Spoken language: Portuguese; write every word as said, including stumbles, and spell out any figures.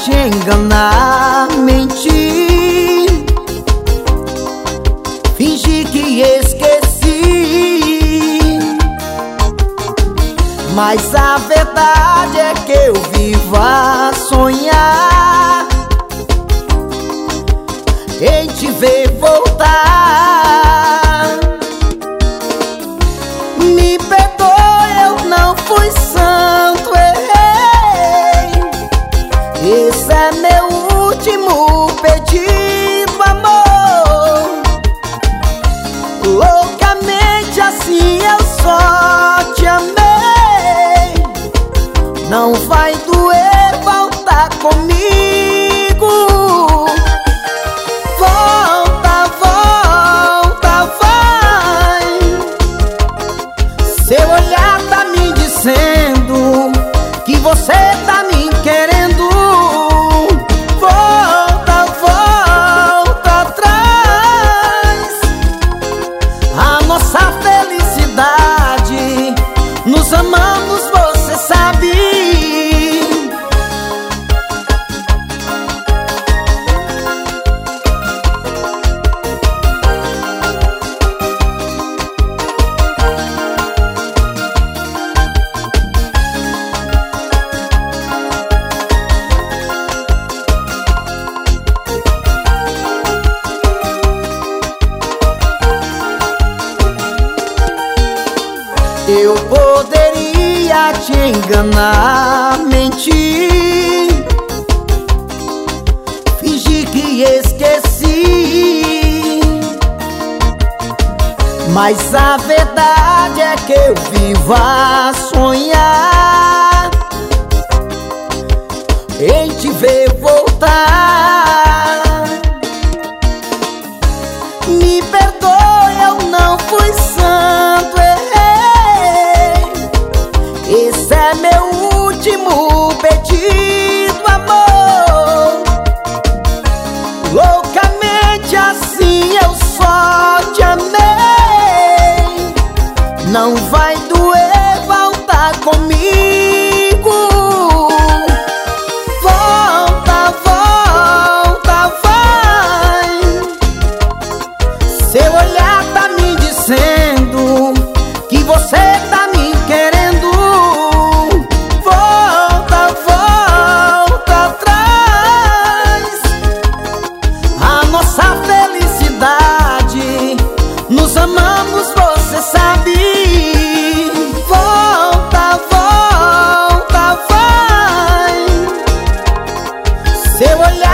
te enganar, mentir, fingir que esqueci, mas a verdade é que eu vivo a sonhar em te ver voltar. Me perdoe, eu não fui santo, errei. Esse é meu último pedido, amor. Loucamente assim eu só te amei. Não vai doer voltar comigo. Volta, volta, vai. Seu olhar tá me dizendo que você tá me querendo. Volta, volta atrás. A nossa felicidade, nos amamos, você sabe. Eu poderia te enganar, mentir, fingir que esqueci, mas a verdade é que eu vivo a sonhar em te ver voltar. Me perdoe, eu não fui santo, esse é meu último pedido, amor. Loucamente assim eu só te amei. Não vai doer voltar comigo. Volta, volta, vai. Seu olhar tá me dizendo que você tá me querendo. Nos amamos, você sabe. Volta, volta, vai. Seu olhar